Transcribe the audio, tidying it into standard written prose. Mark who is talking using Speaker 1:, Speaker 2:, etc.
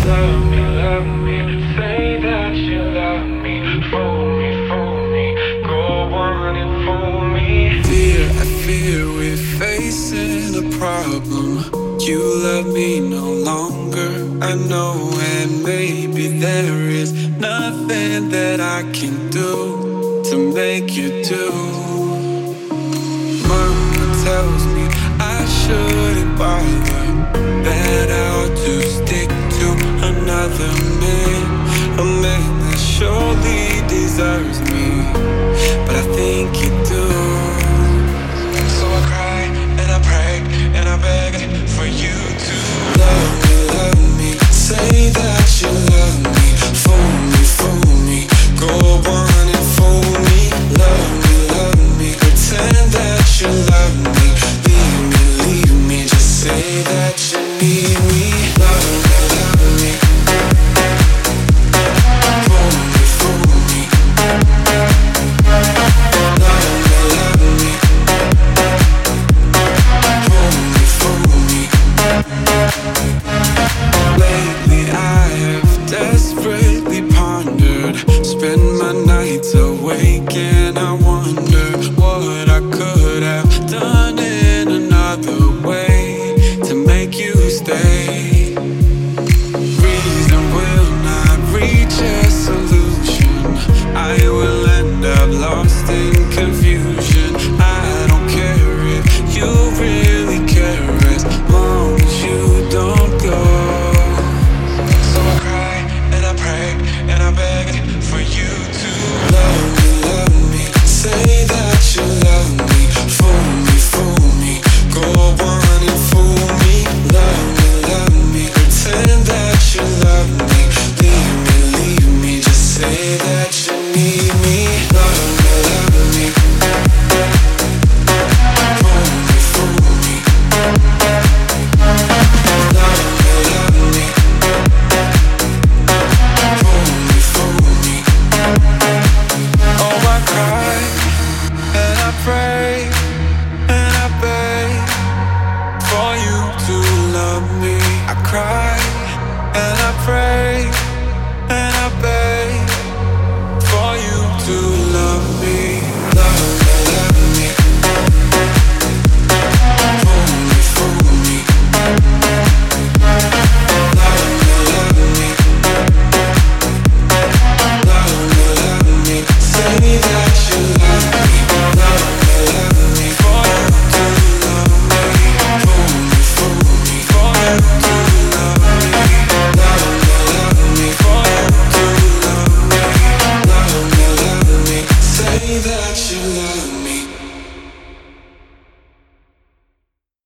Speaker 1: love me, say that you love me. Fool me, go on and fool me.
Speaker 2: I fear we're facing a problem. You love me no longer, I know, and maybe there is nothing that I can do to make you do. Mama tells me I shouldn't bother, that I ought to stick to another man, a man that surely deserves me.